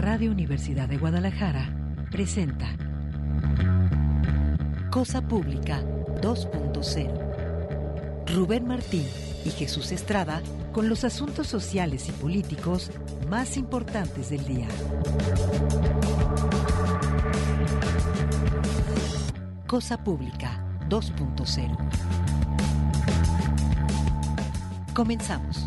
Radio Universidad de Guadalajara presenta Cosa Pública 2.0. Rubén Martín y Jesús Estrada con los asuntos sociales y políticos más importantes del día. Cosa Pública 2.0. Comenzamos.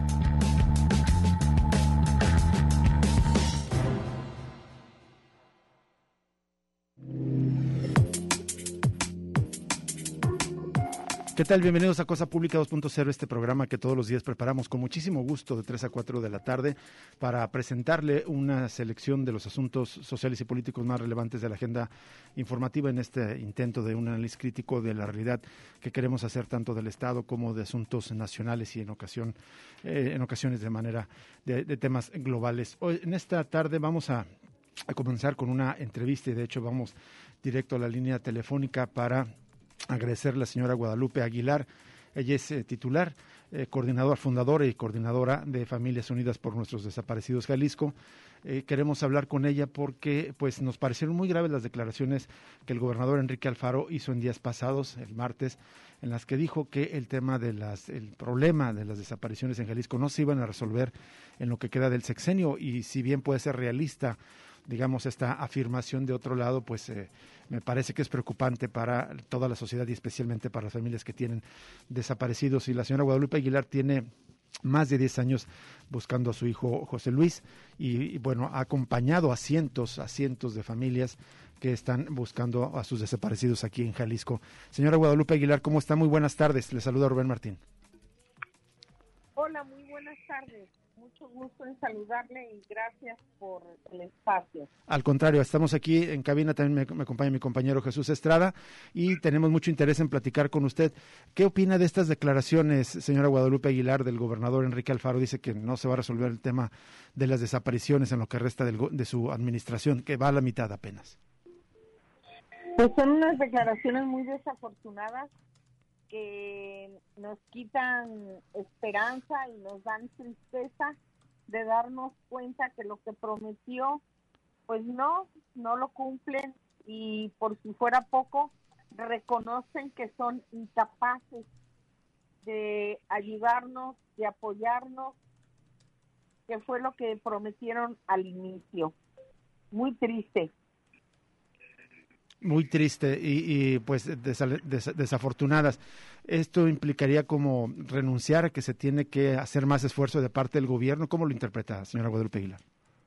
¿Qué tal? Bienvenidos a Cosa Pública 2.0, este programa que todos los días preparamos con muchísimo gusto de 3 a 4 de la tarde para presentarle una selección de los asuntos sociales y políticos más relevantes de la agenda informativa en este intento de un análisis crítico de la realidad que queremos hacer tanto del Estado como de asuntos nacionales y en ocasiones de manera de temas globales. Hoy, en esta tarde vamos a comenzar con una entrevista y de hecho vamos directo a la línea telefónica para agradecer a la señora Guadalupe Aguilar. Ella es titular, coordinadora, fundadora y coordinadora de Familias Unidas por Nuestros Desaparecidos Jalisco. Queremos hablar con ella porque pues nos parecieron muy graves las declaraciones que el gobernador Enrique Alfaro hizo en días pasados, el martes, en las que dijo que el problema de las desapariciones en Jalisco no se iban a resolver en lo que queda del sexenio, y si bien puede ser realista, digamos, esta afirmación, de otro lado, pues me parece que es preocupante para toda la sociedad y especialmente para las familias que tienen desaparecidos. Y la señora Guadalupe Aguilar tiene más de 10 años buscando a su hijo José Luis y bueno, ha acompañado a cientos de familias que están buscando a sus desaparecidos aquí en Jalisco. Señora Guadalupe Aguilar, ¿cómo está? Muy buenas tardes. Le saluda Rubén Martín. Hola, muy buenas tardes. Mucho gusto en saludarle y gracias por el espacio. Al contrario, estamos aquí en cabina, también me acompaña mi compañero Jesús Estrada y tenemos mucho interés en platicar con usted. ¿Qué opina de estas declaraciones, señora Guadalupe Aguilar, del gobernador Enrique Alfaro? Dice que no se va a resolver el tema de las desapariciones en lo que resta de su administración, que va a la mitad apenas. Pues son unas declaraciones muy desafortunadas que nos quitan esperanza y nos dan tristeza de darnos cuenta que lo que prometió, pues no lo cumplen, y por si fuera poco, reconocen que son incapaces de ayudarnos, de apoyarnos, que fue lo que prometieron al inicio. Muy triste. Muy triste y pues desafortunadas. ¿Esto implicaría como renunciar a que se tiene que hacer más esfuerzo de parte del gobierno? ¿Cómo lo interpreta, señora Guadalupe Aguilar?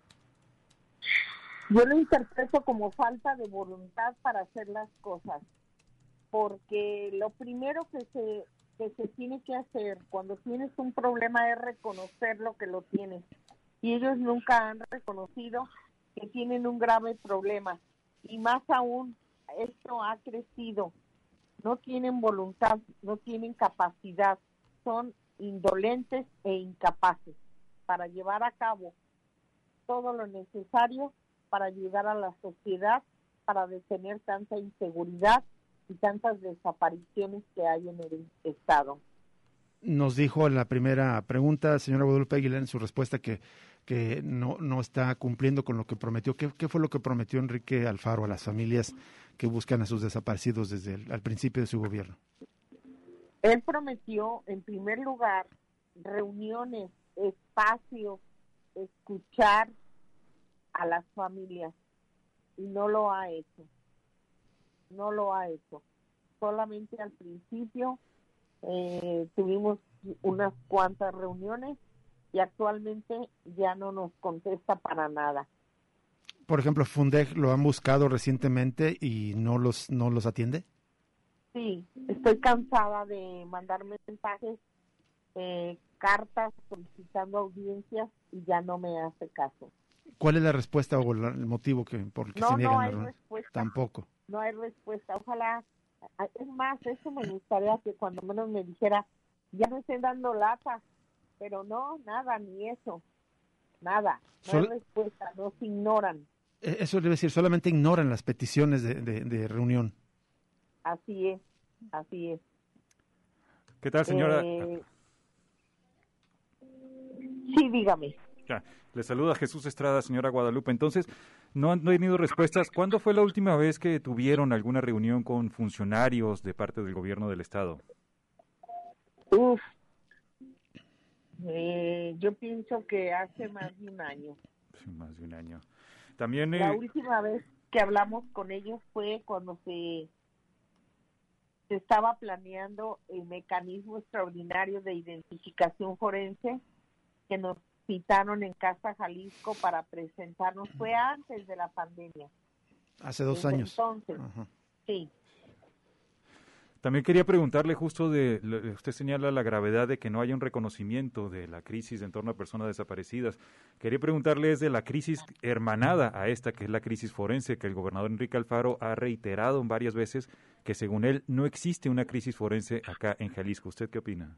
Yo lo interpreto como falta de voluntad para hacer las cosas, porque lo primero que se tiene que hacer cuando tienes un problema es reconocer lo que lo tienes, y ellos nunca han reconocido que tienen un grave problema. Y más aún, esto ha crecido. No tienen voluntad, no tienen capacidad, son indolentes e incapaces para llevar a cabo todo lo necesario para ayudar a la sociedad, para detener tanta inseguridad y tantas desapariciones que hay en el Estado. Nos dijo en la primera pregunta, señora Guadalupe Aguilar, en su respuesta que no está cumpliendo con lo que prometió. ¿Qué fue lo que prometió Enrique Alfaro a las familias que buscan a sus desaparecidos desde al principio de su gobierno? Él prometió, en primer lugar, reuniones, espacios, escuchar a las familias, y no lo ha hecho. No lo ha hecho. Solamente al principio tuvimos unas cuantas reuniones y actualmente ya no nos contesta para nada. Por ejemplo, Fundec lo han buscado recientemente y no los atiende. Sí, estoy cansada de mandar mensajes, cartas solicitando audiencias, y ya no me hace caso. ¿Cuál es la respuesta o el motivo por el que se niegan? No hay respuesta. Tampoco. No hay respuesta. Ojalá, es más, eso me gustaría que cuando menos me dijera, ya no estén dando lata, pero no, nada, ni eso, nada, no hay respuesta, nos ignoran. Eso debe decir, solamente ignoran las peticiones de reunión. Así es, así es. ¿Qué tal, señora? Sí, dígame. Le saluda Jesús Estrada, señora Guadalupe. Entonces, no han tenido respuestas. ¿Cuándo fue la última vez que tuvieron alguna reunión con funcionarios de parte del gobierno del estado? Yo pienso que hace más de un año. Sí, más de un año. También la última vez que hablamos con ellos fue cuando se estaba planeando el mecanismo extraordinario de identificación forense, que nos citaron en Casa Jalisco para presentarnos. Fue antes de la pandemia. Hace 2 años. Entonces, sí. También quería preguntarle usted señala la gravedad de que no haya un reconocimiento de la crisis en torno a personas desaparecidas. Quería preguntarle de la crisis hermanada a esta, que es la crisis forense, que el gobernador Enrique Alfaro ha reiterado varias veces que según él no existe una crisis forense acá en Jalisco. ¿Usted qué opina?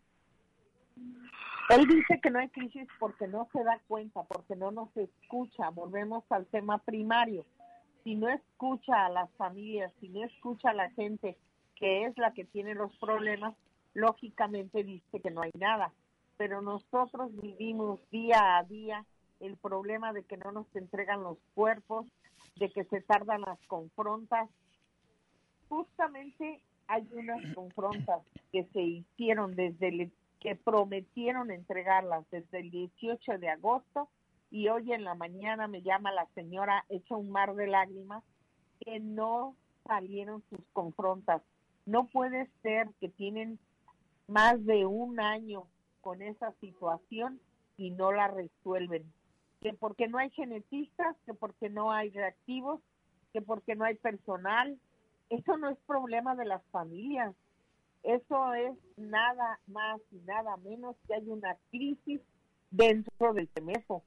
Él dice que no hay crisis porque no se da cuenta, porque no nos escucha. Volvemos al tema primario. Si no escucha a las familias, si no escucha a la gente, que es la que tiene los problemas, lógicamente dice que no hay nada. Pero nosotros vivimos día a día el problema de que no nos entregan los cuerpos, de que se tardan las confrontas. Justamente hay unas confrontas que se hicieron que prometieron entregarlas desde el 18 de agosto, y hoy en la mañana me llama la señora hecha un mar de lágrimas que no salieron sus confrontas. No puede ser que tienen más de un año con esa situación y no la resuelven. Que porque no hay genetistas, que porque no hay reactivos, que porque no hay personal. Eso no es problema de las familias. Eso es nada más y nada menos que hay una crisis dentro del CEMEFO.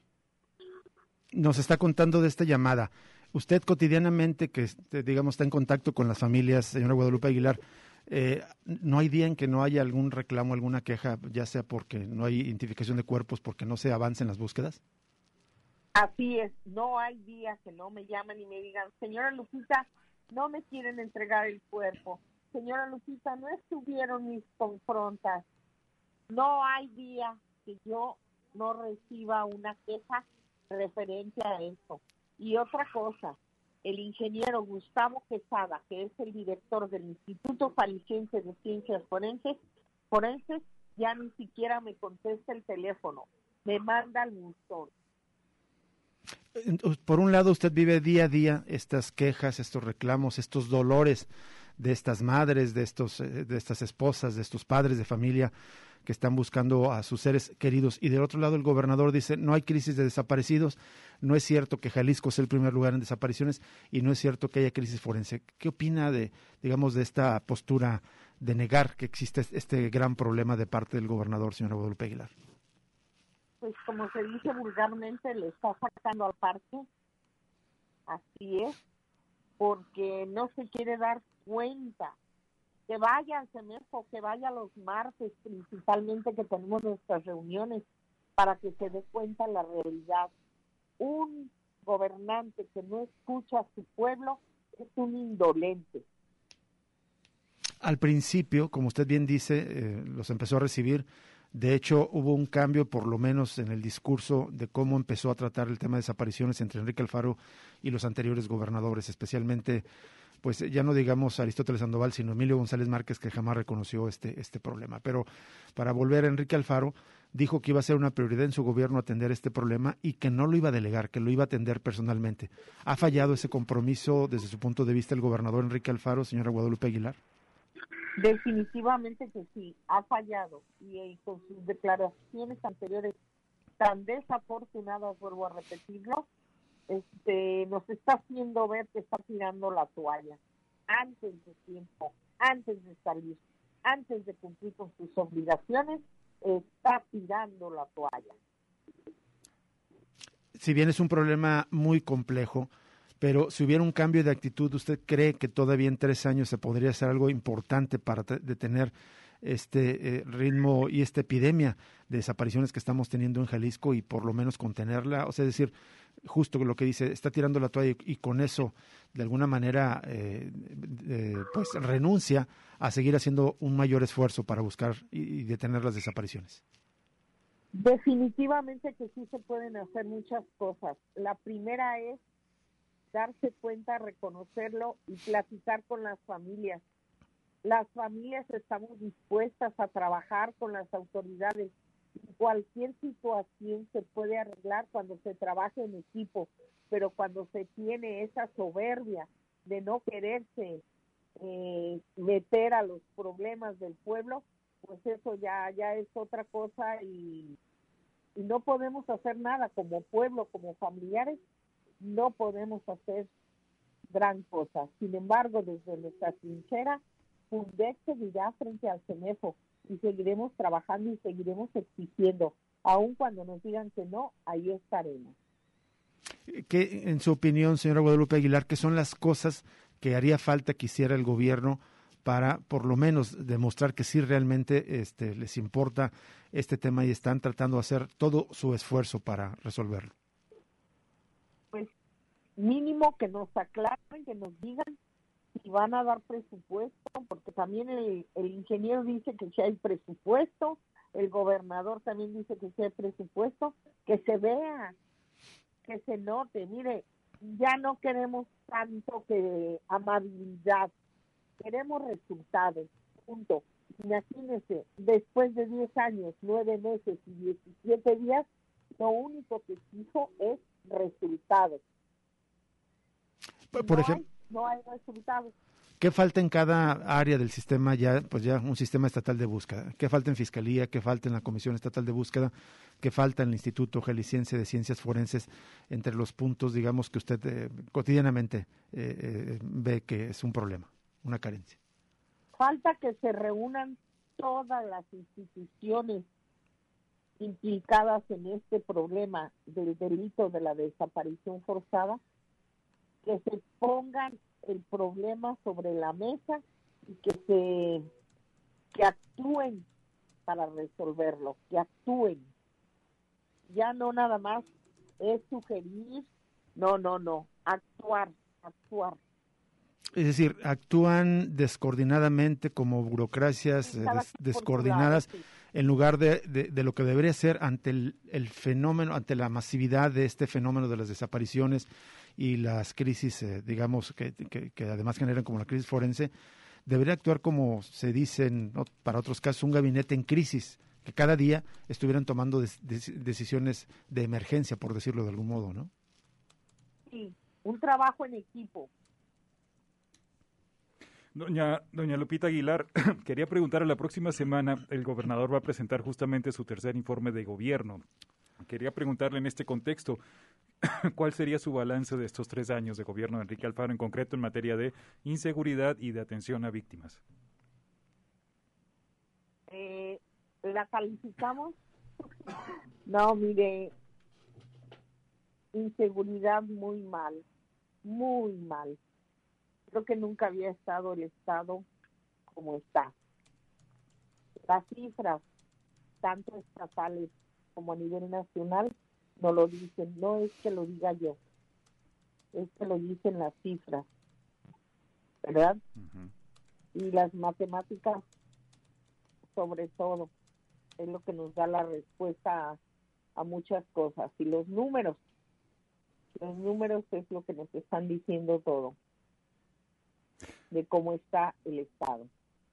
Nos está contando de esta llamada. Usted cotidianamente, que digamos está en contacto con las familias, señora Guadalupe Aguilar, ¿no hay día en que no haya algún reclamo, alguna queja, ya sea porque no hay identificación de cuerpos, porque no se avance en las búsquedas? Así es, no hay día que no me llamen y me digan, señora Lupita, no me quieren entregar el cuerpo. Señora Lupita, no estuvieron mis confrontas. No hay día que yo no reciba una queja referente a eso. Y otra cosa, el ingeniero Gustavo Quesada, que es el director del Instituto Jalisciense de Ciencias Forenses, ya ni siquiera me contesta el teléfono, me manda al buzón. Por un lado, usted vive día a día estas quejas, estos reclamos, estos dolores de estas madres, de estas esposas, de estos padres de familia que están buscando a sus seres queridos, y del otro lado el gobernador dice no hay crisis de desaparecidos, no es cierto que Jalisco es el primer lugar en desapariciones y no es cierto que haya crisis forense. ¿Qué opina de esta postura de negar que existe este gran problema de parte del gobernador, señora Guadalupe Aguilar? Pues como se dice vulgarmente, le está sacando al parque, así es, porque no se quiere dar cuenta. Que vaya al CEMEFO, que vaya los martes principalmente, que tenemos nuestras reuniones, para que se dé cuenta la realidad. Un gobernante que no escucha a su pueblo es un indolente. Al principio, como usted bien dice, los empezó a recibir. De hecho, hubo un cambio, por lo menos en el discurso de cómo empezó a tratar el tema de desapariciones entre Enrique Alfaro y los anteriores gobernadores, especialmente, pues ya no digamos Aristóteles Sandoval, sino Emilio González Márquez, que jamás reconoció este problema. Pero para volver, Enrique Alfaro dijo que iba a ser una prioridad en su gobierno atender este problema y que no lo iba a delegar, que lo iba a atender personalmente. ¿Ha fallado ese compromiso desde su punto de vista el gobernador Enrique Alfaro, señora Guadalupe Aguilar? Definitivamente que sí, ha fallado, y con sus declaraciones anteriores tan desafortunadas, vuelvo a repetirlo, nos está haciendo ver que está tirando la toalla antes de tiempo, antes de salir, antes de cumplir con sus obligaciones, está tirando la toalla. Si bien es un problema muy complejo, pero si hubiera un cambio de actitud, ¿usted cree que todavía en 3 años se podría hacer algo importante para detener este ritmo y esta epidemia de desapariciones que estamos teniendo en Jalisco y por lo menos contenerla? O sea, es decir, justo lo que dice, está tirando la toalla y con eso, de alguna manera, pues renuncia a seguir haciendo un mayor esfuerzo para buscar y detener las desapariciones. Definitivamente que sí se pueden hacer muchas cosas. La primera es darse cuenta, reconocerlo y platicar con las familias. Las familias estamos dispuestas a trabajar con las autoridades. Cualquier situación se puede arreglar cuando se trabaja en equipo, pero cuando se tiene esa soberbia de no quererse meter a los problemas del pueblo, pues eso ya es otra cosa y no podemos hacer nada como pueblo, como familiares, no podemos hacer gran cosa. Sin embargo, desde nuestra trinchera, Fundec seguirá frente al CEMEFO y seguiremos trabajando y seguiremos exigiendo. Aun cuando nos digan que no, ahí estaremos. ¿Qué, en su opinión, señora Guadalupe Aguilar, qué son las cosas que haría falta que hiciera el gobierno para, por lo menos, demostrar que sí realmente les importa este tema y están tratando de hacer todo su esfuerzo para resolverlo? Pues mínimo que nos aclaren, que nos digan si van a dar presupuesto, porque también el ingeniero dice que sí hay presupuesto, el gobernador también dice que sí hay presupuesto, que se vea, que se note. Mire, ya no queremos tanto que amabilidad, queremos resultados, punto. Imagínense, después de 10 años, 9 meses y 17 días, lo único que exijo es resultados. Por ejemplo, no hay resultados. ¿qué falta en cada área del sistema ya, pues ya un sistema estatal de búsqueda? ¿Qué falta en Fiscalía? ¿Qué falta en la Comisión Estatal de Búsqueda? ¿Qué falta en el Instituto Jalisciense de Ciencias Forenses? Entre los puntos, digamos, que usted cotidianamente ve que es un problema, una carencia. Falta que se reúnan todas las instituciones implicadas en este problema del delito de la desaparición forzada, que se pongan el problema sobre la mesa y que actúen para resolverlo, que actúen. Ya no nada más es sugerir, no, actuar. Es decir, actúan descoordinadamente como burocracias descoordinadas, sí, en lugar de lo que debería ser ante el fenómeno, ante la masividad de este fenómeno de las desapariciones y las crisis, digamos, que además generan como la crisis forense. Debería actuar como se dice para otros casos, un gabinete en crisis, que cada día estuvieran tomando decisiones de emergencia, por decirlo de algún modo, ¿no? Sí, un trabajo en equipo. Doña Lupita Aguilar, quería preguntar, la próxima semana el gobernador va a presentar justamente su tercer informe de gobierno. Quería preguntarle en este contexto, ¿cuál sería su balance de estos 3 años de gobierno de Enrique Alfaro, en concreto en materia de inseguridad y de atención a víctimas? ¿La calificamos? No, mire, inseguridad muy mal. Creo que nunca había estado el Estado como está. Las cifras, tanto estatales como a nivel nacional, no lo dicen. No es que lo diga yo, es que lo dicen las cifras, ¿verdad? Uh-huh. Y las matemáticas, sobre todo, es lo que nos da la respuesta a muchas cosas. Y los números es lo que nos están diciendo todo de cómo está el Estado.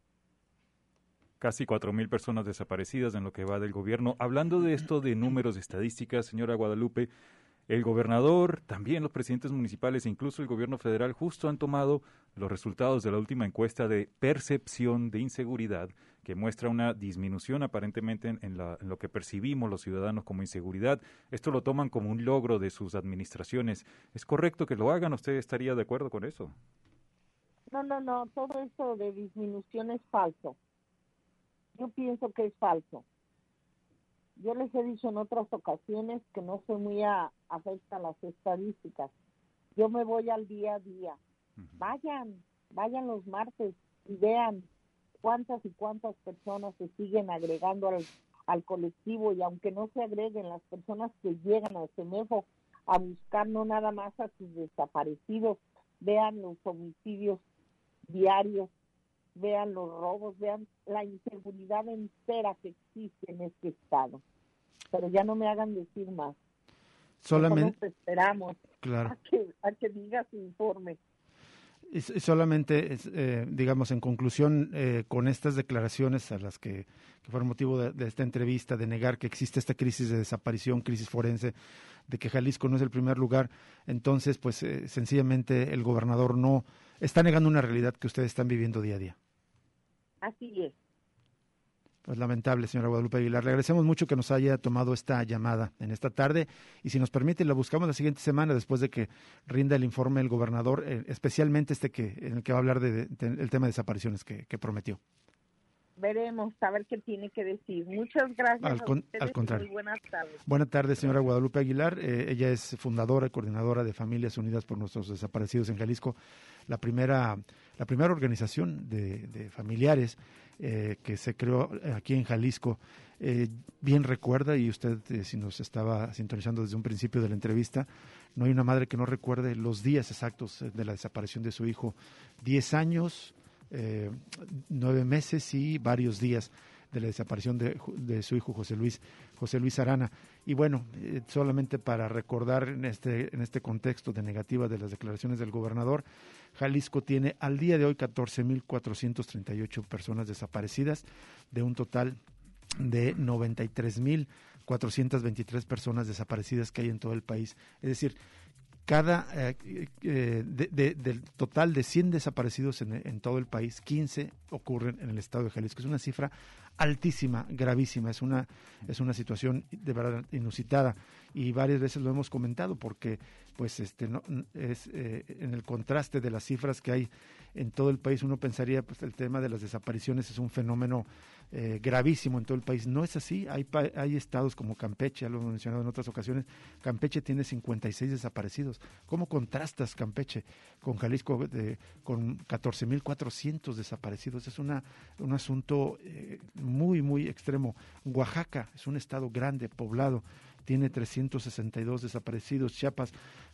Casi 4,000 personas desaparecidas en lo que va del gobierno. Hablando de esto de números, de estadísticas, señora Guadalupe, el gobernador, también los presidentes municipales e incluso el gobierno federal justo han tomado los resultados de la última encuesta de percepción de inseguridad, que muestra una disminución aparentemente en lo que percibimos los ciudadanos como inseguridad. Esto lo toman como un logro de sus administraciones. ¿Es correcto que lo hagan? ¿Usted estaría de acuerdo con eso? No, todo eso de disminución es falso. Yo pienso que es falso. Yo les he dicho en otras ocasiones que no soy muy afecta a las estadísticas. Yo me voy al día a día. Uh-huh. Vayan los martes y vean cuántas y cuántas personas se siguen agregando al colectivo, y aunque no se agreguen, las personas que llegan al CEMEFO a buscar no nada más a sus desaparecidos, vean los homicidios diarios, vean los robos, vean la inseguridad entera que existe en este estado. pero ya no me hagan decir más. Solamente Nos esperamos claro. a que diga su informe. Y solamente, digamos, en conclusión, con estas declaraciones a las que fueron motivo de esta entrevista, de negar que existe esta crisis de desaparición, crisis forense, de que Jalisco no es el primer lugar, entonces, pues, sencillamente el gobernador no está negando una realidad que ustedes están viviendo día a día. Así es. Pues lamentable, señora Guadalupe Aguilar. Le agradecemos mucho que nos haya tomado esta llamada en esta tarde y si nos permite la buscamos la siguiente semana después de que rinda el informe el gobernador, especialmente en el que va a hablar del tema de desapariciones que prometió. Veremos, a ver qué tiene que decir. Muchas gracias Al contrario. Y muy buenas tardes. Buenas tardes, señora Guadalupe Aguilar. Ella es fundadora y coordinadora de Familias Unidas por Nuestros Desaparecidos en Jalisco, la primera organización de familiares que se creó aquí en Jalisco. Bien recuerda, y usted si nos estaba sintonizando desde un principio de la entrevista, no hay una madre que no recuerde los días exactos de la desaparición de su hijo. 10 años, 9 meses y varios días de la desaparición de su hijo José Luis Arana. Y bueno, solamente para recordar en este contexto de negativa de las declaraciones del gobernador, Jalisco tiene al día de hoy 14,438 personas desaparecidas, de un total de 93,423 personas desaparecidas que hay en todo el país. Es decir, del total de 100 desaparecidos en todo el país, 15 ocurren en el estado de Jalisco. Es una cifra altísima, gravísima, es una situación de verdad inusitada y varias veces lo hemos comentado porque pues no es en el contraste de las cifras que hay en todo el país, uno pensaría pues el tema de las desapariciones es un fenómeno gravísimo en todo el país. No es así, hay estados como Campeche, ya lo hemos mencionado en otras ocasiones, Campeche tiene 56 desaparecidos. ¿Cómo contrastas Campeche con Jalisco con 14,400 desaparecidos? Es un asunto muy, muy extremo. Oaxaca es un estado grande, poblado, tiene 362 desaparecidos, Chiapas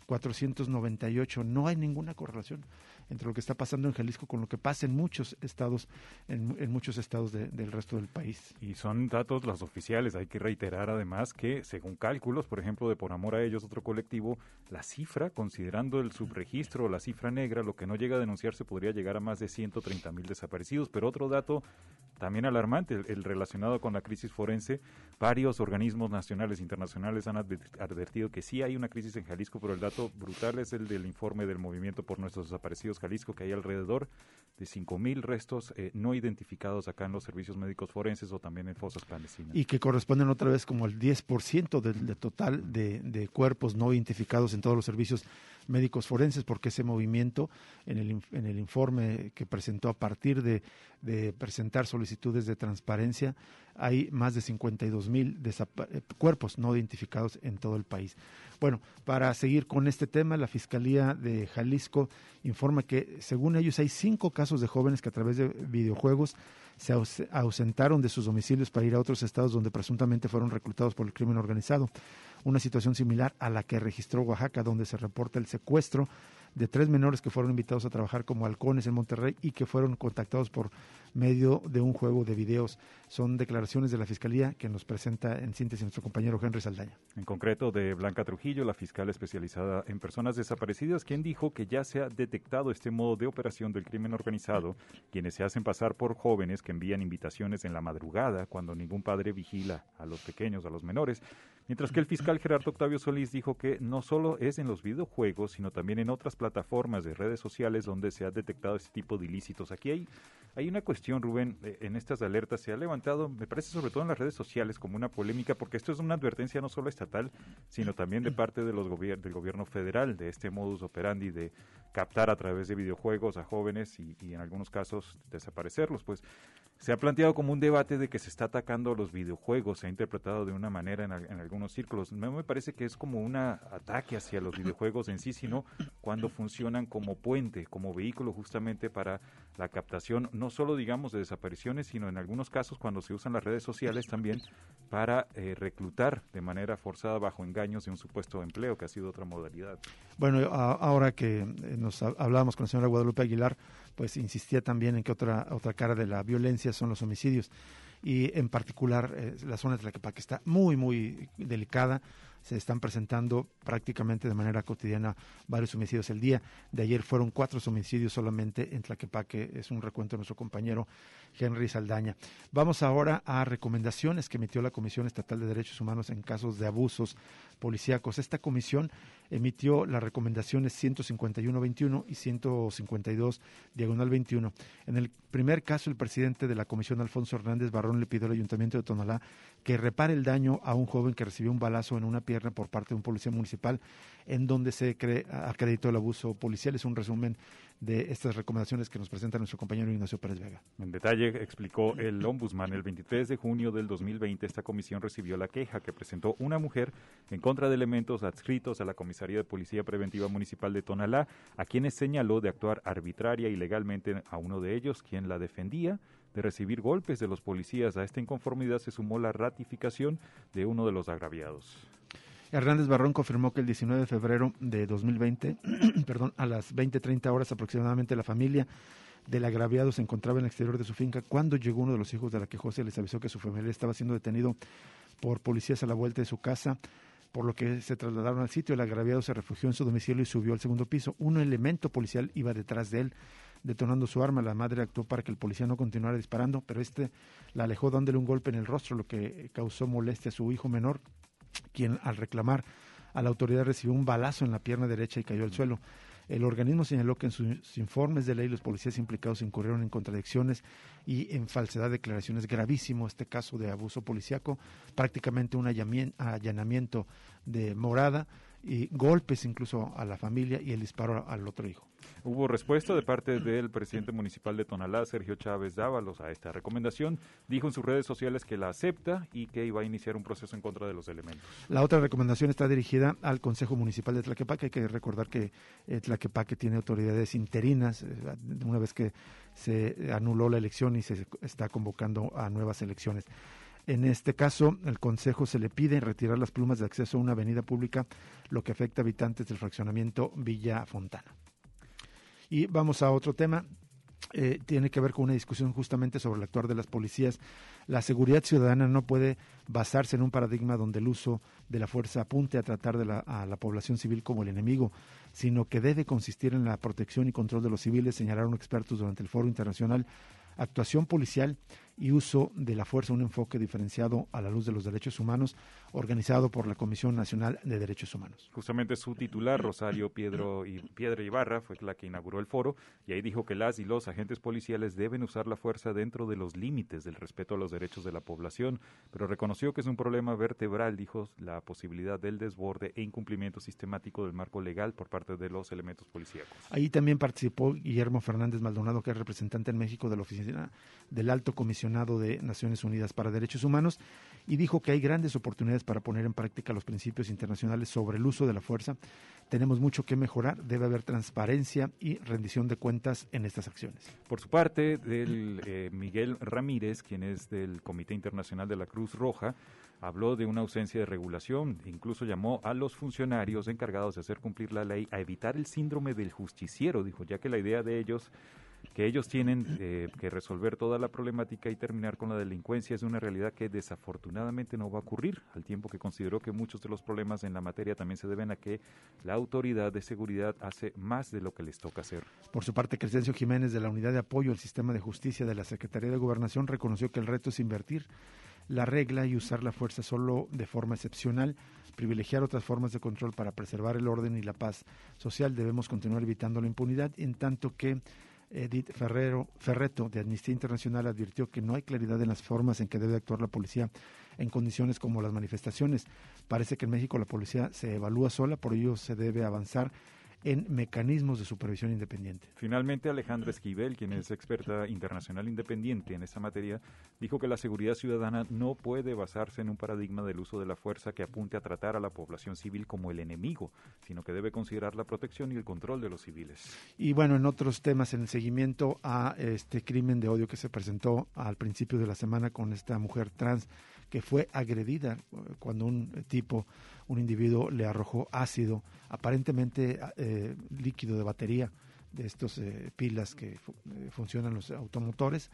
498, no hay ninguna correlación entre lo que está pasando en Jalisco con lo que pasa en muchos estados, en muchos estados del resto del país. Y son datos los oficiales, hay que reiterar además que según cálculos, por ejemplo, de Por Amor a Ellos, otro colectivo, la cifra, considerando el subregistro, la cifra negra, lo que no llega a denunciarse podría llegar a más de 130,000 desaparecidos, pero otro dato también alarmante, el relacionado con la crisis forense, varios organismos nacionales e internacionales han advertido que sí hay una crisis en Jalisco, pero el dato brutal es el del informe del Movimiento por Nuestros Desaparecidos Jalisco, que hay alrededor de 5,000 restos no identificados acá en los servicios médicos forenses o también en fosas clandestinas. Y que corresponden otra vez como el 10% del total de cuerpos no identificados en todos los servicios médicos forenses, porque ese movimiento en el informe que presentó a partir de presentar solicitudes de transparencia, hay más de 52,000 cuerpos no identificados en todo el país. Bueno, para seguir con este tema, la Fiscalía de Jalisco informa que, según ellos, hay 5 casos de jóvenes que a través de videojuegos se ausentaron de sus domicilios para ir a otros estados donde presuntamente fueron reclutados por el crimen organizado. Una situación similar a la que registró Oaxaca, donde se reporta el secuestro de 3 menores que fueron invitados a trabajar como halcones en Monterrey y que fueron contactados por medio de un juego de videos. Son declaraciones de la Fiscalía que nos presenta en síntesis nuestro compañero Henry Saldaña. En concreto de Blanca Trujillo, la fiscal especializada en personas desaparecidas, quien dijo que ya se ha detectado este modo de operación del crimen organizado, quienes se hacen pasar por jóvenes que envían invitaciones en la madrugada cuando ningún padre vigila a los pequeños, a los menores, mientras que el fiscal Gerardo Octavio Solís dijo que no solo es en los videojuegos, sino también en otras plataformas de redes sociales donde se ha detectado este tipo de ilícitos. Aquí hay una cuestión, Rubén, en estas alertas se ha levantado, me parece sobre todo en las redes sociales, como una polémica, porque esto es una advertencia no solo estatal, sino también de parte de del gobierno federal, de este modus operandi de captar a través de videojuegos a jóvenes y en algunos casos desaparecerlos. Pues se ha planteado como un debate de que se está atacando a los videojuegos, se ha interpretado de una manera en algunos círculos. No me parece que es como un ataque hacia los videojuegos en sí, sino cuando funcionan como puente, como vehículo justamente para la captación, no solo digamos de desapariciones, sino en algunos casos cuando se usan las redes sociales también para reclutar de manera forzada bajo engaños de un supuesto empleo, que ha sido otra modalidad. Bueno, ahora que nos hablábamos con la señora Guadalupe Aguilar, pues insistía también en que otra cara de la violencia son los homicidios. y en particular la zona de Tlaquepaque está muy, muy delicada. Se están presentando prácticamente de manera cotidiana varios homicidios al día. De ayer fueron 4 homicidios solamente en Tlaquepaque, es un recuento de nuestro compañero Henry Saldaña. Vamos ahora a recomendaciones que emitió la Comisión Estatal de Derechos Humanos en casos de abusos policíacos. Esta comisión emitió las recomendaciones 151-21 y 152-21. En el primer caso, el presidente de la comisión, Alfonso Hernández Barrón, le pidió al Ayuntamiento de Tonalá que repare el daño a un joven que recibió un balazo en una pierna por parte de un policía municipal, en donde se acreditó el abuso policial. Es un resumen de estas recomendaciones que nos presenta nuestro compañero Ignacio Pérez Vega. En detalle explicó el ombudsman, el 23 de junio del 2020 esta comisión recibió la queja que presentó una mujer en contra de elementos adscritos a la Comisaría de Policía Preventiva Municipal de Tonalá, a quienes señaló de actuar arbitraria y ilegalmente a uno de ellos, quien la defendía de recibir golpes de los policías. A esta inconformidad se sumó la ratificación de uno de los agraviados. Hernández Barrón confirmó que el 19 de febrero de 2020, a las 20:30 horas aproximadamente, la familia del agraviado se encontraba en el exterior de su finca cuando llegó uno de los hijos de la quejosa y les avisó que su familiar estaba siendo detenido por policías a la vuelta de su casa, por lo que se trasladaron al sitio. El agraviado se refugió en su domicilio y subió al segundo piso. Un elemento policial iba detrás de él, detonando su arma. La madre actuó para que el policía no continuara disparando, pero la alejó dándole un golpe en el rostro, lo que causó molestia a su hijo menor, quien al reclamar a la autoridad recibió un balazo en la pierna derecha y cayó al suelo. El organismo señaló que en sus informes de ley los policías implicados incurrieron en contradicciones y en falsedad de declaraciones. Gravísimo este caso de abuso policíaco, prácticamente un allanamiento de morada y golpes incluso a la familia y el disparo al otro hijo. Hubo respuesta de parte del presidente municipal de Tonalá, Sergio Chávez Dávalos, a esta recomendación. Dijo en sus redes sociales que la acepta y que iba a iniciar un proceso en contra de los elementos. La otra recomendación está dirigida al Consejo Municipal de Tlaquepaque. Hay que recordar que Tlaquepaque tiene autoridades interinas, una vez que se anuló la elección y se está convocando a nuevas elecciones. En este caso, el Consejo se le pide retirar las plumas de acceso a una avenida pública, lo que afecta a habitantes del fraccionamiento Villa Fontana. Y vamos a otro tema. Tiene que ver con una discusión justamente sobre el actuar de las policías. La seguridad ciudadana no puede basarse en un paradigma donde el uso de la fuerza apunte a tratar a la población civil como el enemigo, sino que debe consistir en la protección y control de los civiles, señalaron expertos durante el Foro Internacional Actuación Policial y Uso de la Fuerza, un enfoque diferenciado a la luz de los derechos humanos, organizado por la Comisión Nacional de Derechos Humanos. Justamente su titular, Rosario Piedra Ibarra, fue la que inauguró el foro, y ahí dijo que las y los agentes policiales deben usar la fuerza dentro de los límites del respeto a los derechos de la población, pero reconoció que es un problema vertebral, dijo, la posibilidad del desborde e incumplimiento sistemático del marco legal por parte de los elementos policíacos. Ahí también participó Guillermo Fernández Maldonado, que es representante en México de la Oficina del Alto Comisionado de Naciones Unidas para Derechos Humanos, y dijo que hay grandes oportunidades para poner en práctica los principios internacionales sobre el uso de la fuerza. Tenemos mucho que mejorar, debe haber transparencia y rendición de cuentas en estas acciones. Por su parte, Miguel Ramírez, quien es del Comité Internacional de la Cruz Roja, habló de una ausencia de regulación, incluso llamó a los funcionarios encargados de hacer cumplir la ley a evitar el síndrome del justiciero, dijo, ya que la idea de ellos que ellos tienen que resolver toda la problemática y terminar con la delincuencia es una realidad que desafortunadamente no va a ocurrir, al tiempo que consideró que muchos de los problemas en la materia también se deben a que la autoridad de seguridad hace más de lo que les toca hacer. Por su parte, Crescencio Jiménez, de la Unidad de Apoyo al Sistema de Justicia de la Secretaría de Gobernación, reconoció que el reto es invertir la regla y usar la fuerza solo de forma excepcional, privilegiar otras formas de control para preservar el orden y la paz social. Debemos continuar evitando la impunidad, en tanto que Edith Ferreto, de Amnistía Internacional, advirtió que no hay claridad en las formas en que debe actuar la policía en condiciones como las manifestaciones. Parece que en México la policía se evalúa sola, por ello se debe avanzar en mecanismos de supervisión independiente. Finalmente, Alejandra Esquivel, quien es experta internacional independiente en esta materia, dijo que la seguridad ciudadana no puede basarse en un paradigma del uso de la fuerza que apunte a tratar a la población civil como el enemigo, sino que debe considerar la protección y el control de los civiles. Y bueno, en otros temas, en el seguimiento a este crimen de odio que se presentó al principio de la semana con esta mujer trans que fue agredida cuando un individuo le arrojó ácido, aparentemente líquido de batería, de estos pilas que funcionan los automotores.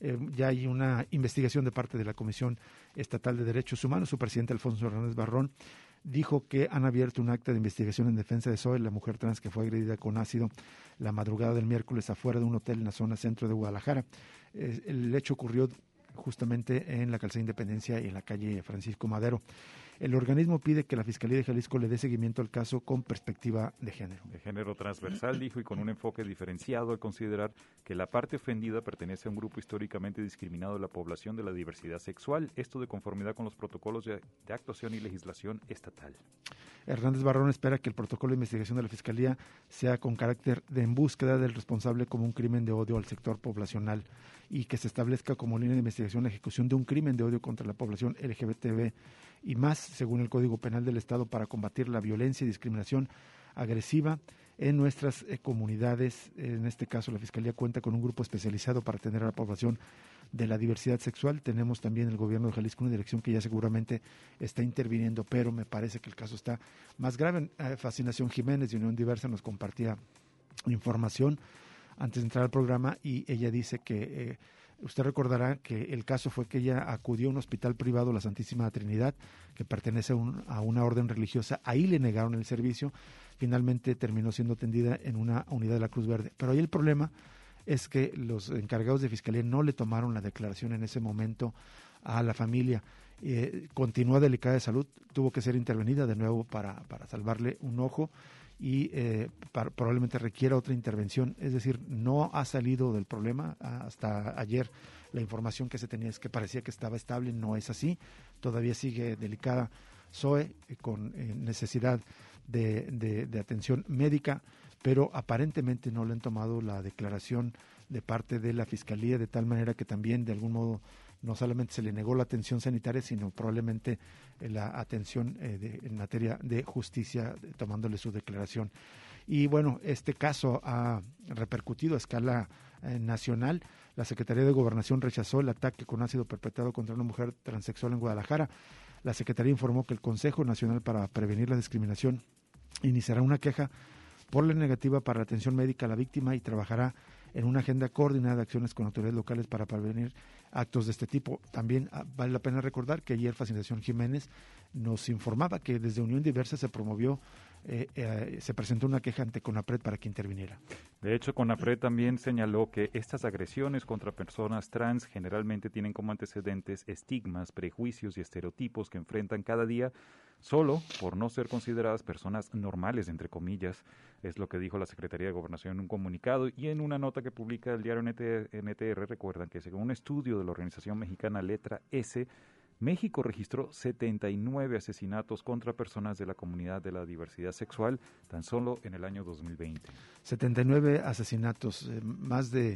Ya hay una investigación de parte de la Comisión Estatal de Derechos Humanos. Su presidente, Alfonso Hernández Barrón, dijo que han abierto un acta de investigación en defensa de Zoe, la mujer trans que fue agredida con ácido la madrugada del miércoles afuera de un hotel en la zona centro de Guadalajara. El hecho ocurrió justamente en la calzada Independencia y en la calle Francisco Madero. El organismo pide que la Fiscalía de Jalisco le dé seguimiento al caso con perspectiva de género. De género transversal, dijo, y con un enfoque diferenciado al considerar que la parte ofendida pertenece a un grupo históricamente discriminado de la población de la diversidad sexual, esto de conformidad con los protocolos de actuación y legislación estatal. Hernández Barrón espera que el protocolo de investigación de la Fiscalía sea con carácter de en búsqueda del responsable como un crimen de odio al sector poblacional y que se establezca como línea de investigación la ejecución de un crimen de odio contra la población LGBTB y más, según el Código Penal del Estado, para combatir la violencia y discriminación agresiva en nuestras comunidades. En este caso, la Fiscalía cuenta con un grupo especializado para atender a la población de la diversidad sexual. Tenemos también el gobierno de Jalisco, una dirección que ya seguramente está interviniendo, pero me parece que el caso está más grave. Fascinación Jiménez de Unión Diversa nos compartía información antes de entrar al programa y ella dice que usted recordará que el caso fue que ella acudió a un hospital privado, la Santísima Trinidad, que pertenece a una orden religiosa. Ahí le negaron el servicio. Finalmente terminó siendo atendida en una unidad de la Cruz Verde. Pero ahí el problema es que los encargados de Fiscalía no le tomaron la declaración en ese momento a la familia. Continúa delicada de salud, tuvo que ser intervenida de nuevo para salvarle un ojo y probablemente requiera otra intervención. Es decir, no ha salido del problema. Hasta ayer la información que se tenía es que parecía que estaba estable, no es así, todavía sigue delicada Zoe con necesidad de atención médica, pero aparentemente no le han tomado la declaración de parte de la Fiscalía, de tal manera que también de algún modo no solamente se le negó la atención sanitaria, sino probablemente la atención en materia de justicia, tomándole su declaración. Y bueno, este caso ha repercutido a escala nacional. La Secretaría de Gobernación rechazó el ataque con ácido perpetrado contra una mujer transexual en Guadalajara. La Secretaría informó que el Consejo Nacional para Prevenir la Discriminación iniciará una queja por la negativa para la atención médica a la víctima y trabajará en una agenda coordinada de acciones con autoridades locales para prevenir actos de este tipo. También vale la pena recordar que ayer Fascinación Jiménez nos informaba que desde Unión Diversa se promovió, se presentó una queja ante CONAPRED para que interviniera. De hecho, CONAPRED también señaló que estas agresiones contra personas trans generalmente tienen como antecedentes estigmas, prejuicios y estereotipos que enfrentan cada día solo por no ser consideradas personas normales, entre comillas. Es lo que dijo la Secretaría de Gobernación en un comunicado y en una nota que publica el diario NTR. Recuerdan que según un estudio de la organización mexicana Letra S, México registró 79 asesinatos contra personas de la comunidad de la diversidad sexual tan solo en el año 2020. 79 asesinatos, más de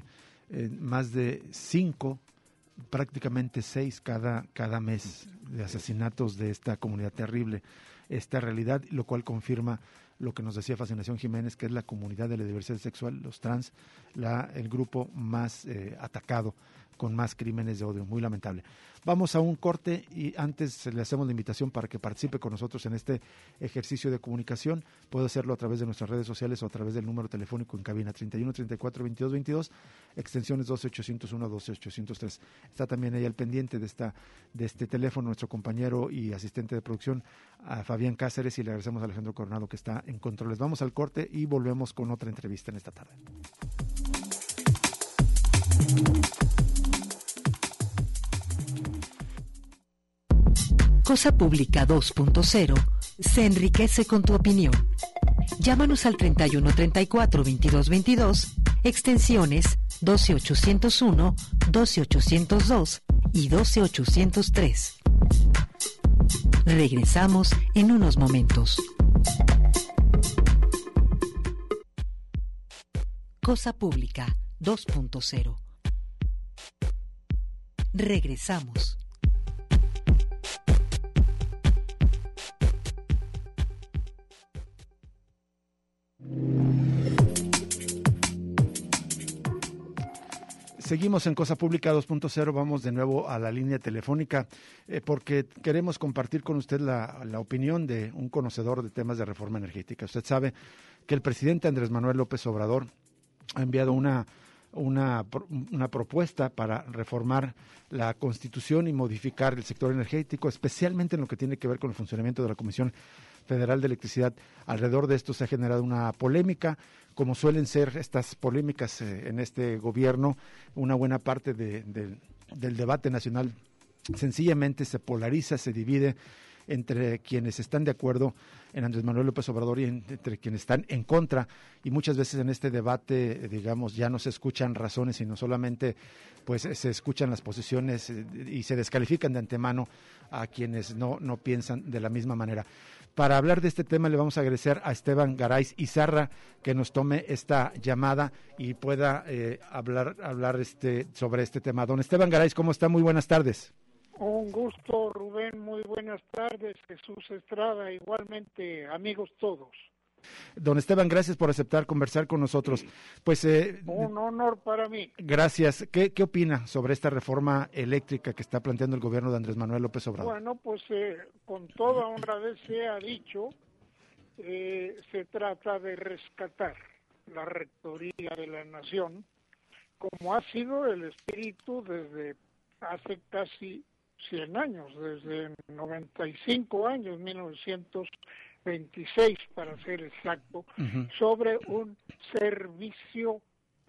5, prácticamente 6 cada mes de asesinatos de esta comunidad terrible. Esta realidad, lo cual confirma lo que nos decía Fascinación Jiménez, que es la comunidad de la diversidad sexual, los trans, el grupo más atacado, con más crímenes de odio. Muy lamentable. Vamos a un corte y antes le hacemos la invitación para que participe con nosotros en este ejercicio de comunicación. Puede hacerlo a través de nuestras redes sociales o a través del número telefónico en cabina 31 34 22 22, extensiones 12801, 12803. Está también ahí al pendiente de este teléfono nuestro compañero y asistente de producción, a Fabián Cáceres, y le agradecemos a Alejandro Coronado que está en controles. Vamos al corte y volvemos con otra entrevista en esta tarde. Cosa Pública 2.0 se enriquece con tu opinión. Llámanos al 31 34 22 22, extensiones 12801, 12802 y 12803. Regresamos en unos momentos. Cosa Pública 2.0. Regresamos. Seguimos en Cosa Pública 2.0, vamos de nuevo a la línea telefónica porque queremos compartir con usted la opinión de un conocedor de temas de reforma energética. Usted sabe que el presidente Andrés Manuel López Obrador ha enviado una una propuesta para reformar la Constitución y modificar el sector energético, especialmente en lo que tiene que ver con el funcionamiento de la Comisión Federal de Electricidad. Alrededor de esto se ha generado una polémica, como suelen ser estas polémicas en este gobierno. Una buena parte del debate nacional sencillamente se polariza, se divide entre quienes están de acuerdo en Andrés Manuel López Obrador y entre quienes están en contra, y muchas veces en este debate, digamos, ya no se escuchan razones, sino solamente pues se escuchan las posiciones y se descalifican de antemano a quienes no piensan de la misma manera. Para hablar de este tema le vamos a agradecer a Esteban Garay Izarra que nos tome esta llamada y pueda hablar sobre este tema. Don Esteban Garay, ¿cómo está? Muy buenas tardes. Un gusto, Rubén, muy buenas tardes. Jesús Estrada, igualmente, amigos todos. Don Esteban, gracias por aceptar conversar con nosotros. Pues un honor para mí. Gracias. ¿Qué opina sobre esta reforma eléctrica que está planteando el gobierno de Andrés Manuel López Obrador? Bueno, pues con toda honradez se ha dicho, se trata de rescatar la rectoría de la nación, como ha sido el espíritu desde hace casi 100 años, desde 95 años, 1926 para ser exacto, sobre un servicio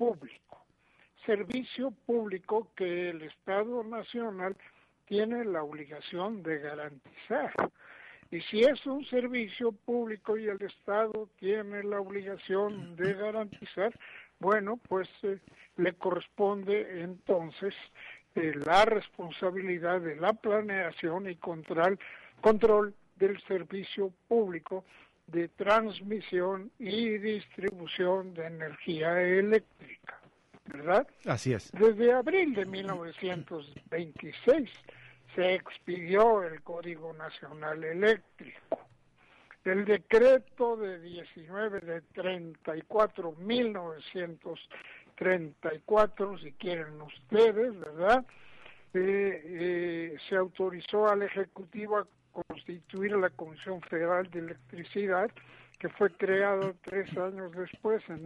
público que el Estado Nacional tiene la obligación de garantizar. Y si es un servicio público y el Estado tiene la obligación de garantizar, bueno, pues le corresponde entonces la responsabilidad de la planeación y control del servicio público de transmisión y distribución de energía eléctrica, ¿verdad? Así es. Desde abril de 1926 se expidió el Código Nacional Eléctrico. El decreto de 1934, si quieren ustedes, ¿verdad? Se autorizó al Ejecutivo a constituir la Comisión Federal de Electricidad, que fue creada 3 años después, en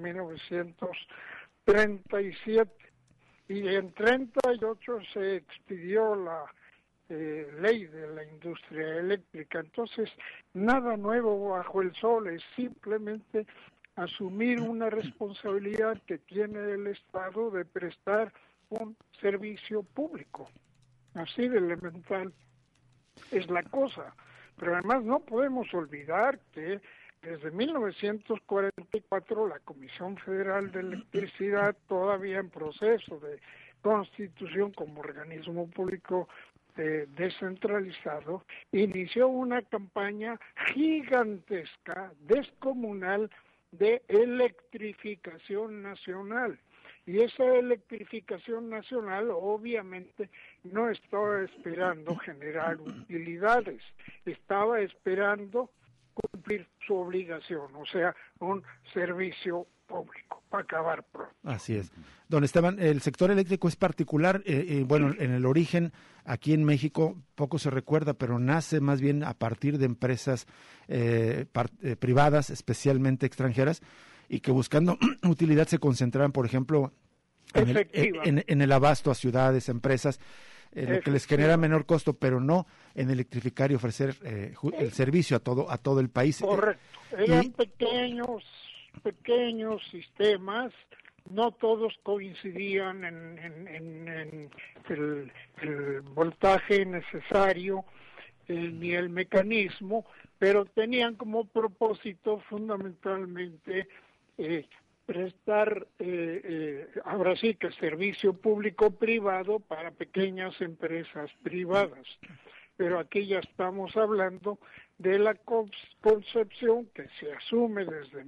1937. Y en 38 se expidió la ley de la industria eléctrica. Entonces, nada nuevo bajo el sol, es simplemente asumir una responsabilidad que tiene el Estado de prestar un servicio público. Así de elemental es la cosa. Pero además no podemos olvidar que desde 1944 la Comisión Federal de Electricidad, todavía en proceso de constitución como organismo público descentralizado, inició una campaña gigantesca, descomunal, de electrificación nacional. Y esa electrificación nacional obviamente no estaba esperando generar utilidades, estaba esperando cumplir su obligación, o sea, un servicio público, para acabar pronto. Así es. Don Esteban, el sector eléctrico es particular, bueno, en el origen, aquí en México, poco se recuerda, pero nace más bien a partir de empresas privadas, especialmente extranjeras, y que buscando utilidad se concentraran, por ejemplo, en el abasto a ciudades, empresas, lo que les genera menor costo, pero no en electrificar y ofrecer el servicio a todo el país. Correcto. Eran pequeños sistemas, no todos coincidían en el voltaje necesario ni el mecanismo, pero tenían como propósito fundamentalmente prestar, ahora sí que servicio público-privado para pequeñas empresas privadas. Pero aquí ya estamos hablando de la concepción que se asume desde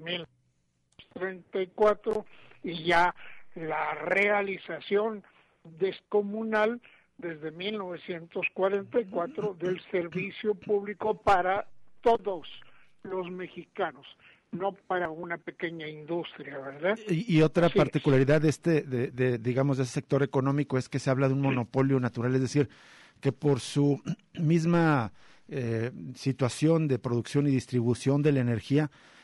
1934 y ya la realización descomunal desde 1944 del servicio público para todos los mexicanos, no para una pequeña industria, ¿verdad? Y otra particularidad de digamos, de ese sector económico es que se habla de un monopolio natural, es decir, que por su misma situación de producción y distribución de la energía,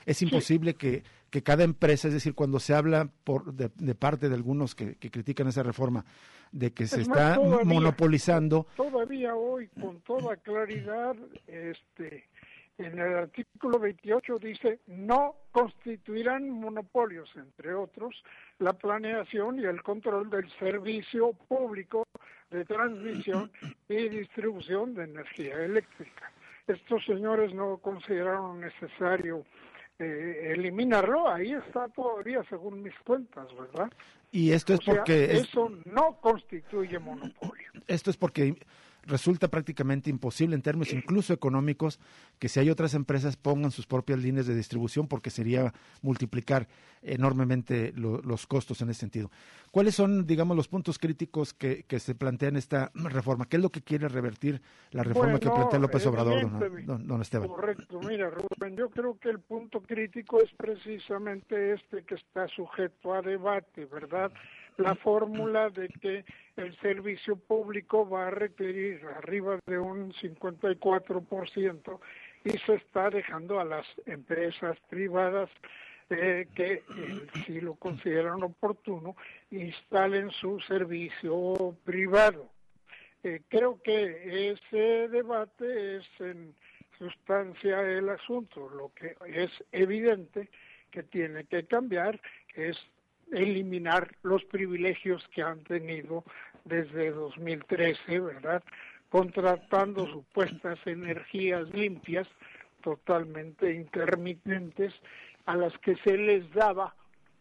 es imposible que cada empresa, es decir, cuando se habla de parte de algunos que critican esa reforma, de que se está monopolizando. Todavía hoy, con toda claridad, en el artículo 28 dice, no constituirán monopolios, entre otros, la planeación y el control del servicio público de transmisión y distribución de energía eléctrica. Estos señores no consideraron necesario eliminarlo, ahí está todavía según mis cuentas, ¿verdad? Y esto es porque... Eso no constituye monopolio. Esto es porque resulta prácticamente imposible en términos incluso económicos que si hay otras empresas pongan sus propias líneas de distribución, porque sería multiplicar enormemente los costos en ese sentido. ¿Cuáles son, digamos, los puntos críticos que se plantean esta reforma? ¿Qué es lo que quiere revertir la reforma que plantea López Obrador, don Esteban? Correcto, mira, Rubén, yo creo que el punto crítico es precisamente que está sujeto a debate, ¿verdad? La fórmula de que el servicio público va a requerir arriba de un 54% y se está dejando a las empresas privadas que si lo consideran oportuno instalen su servicio privado. Creo que ese debate es en sustancia el asunto. Lo que es evidente que tiene que cambiar es eliminar los privilegios que han tenido desde 2013, ¿verdad? Contratando supuestas energías limpias, totalmente intermitentes, a las que se les daba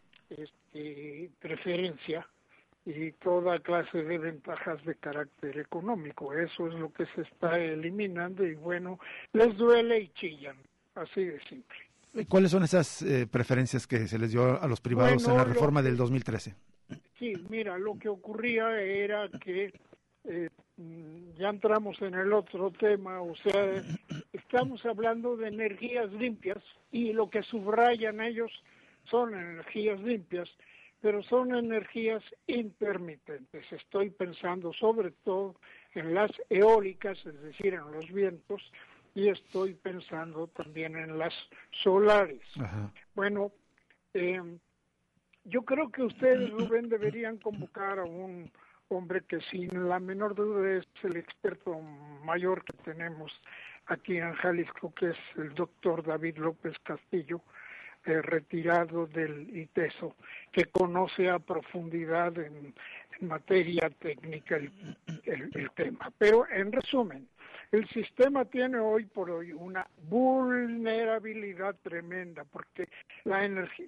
preferencia y toda clase de ventajas de carácter económico. Eso es lo que se está eliminando y bueno, les duele y chillan, así de simple. ¿Cuáles son esas preferencias que se les dio a los privados en la reforma del 2013? Sí, mira, lo que ocurría era que ya entramos en el otro tema, o sea, estamos hablando de energías limpias y lo que subrayan ellos son energías limpias, pero son energías intermitentes. Estoy pensando sobre todo en las eólicas, es decir, en los vientos, y estoy pensando también en las solares. Ajá. Bueno, yo creo que ustedes, Rubén, deberían convocar a un hombre que sin la menor duda es el experto mayor que tenemos aquí en Jalisco, que es el doctor David López Castillo, retirado del ITESO, que conoce a profundidad en materia técnica el tema. Pero en resumen, el sistema tiene hoy por hoy una vulnerabilidad tremenda porque la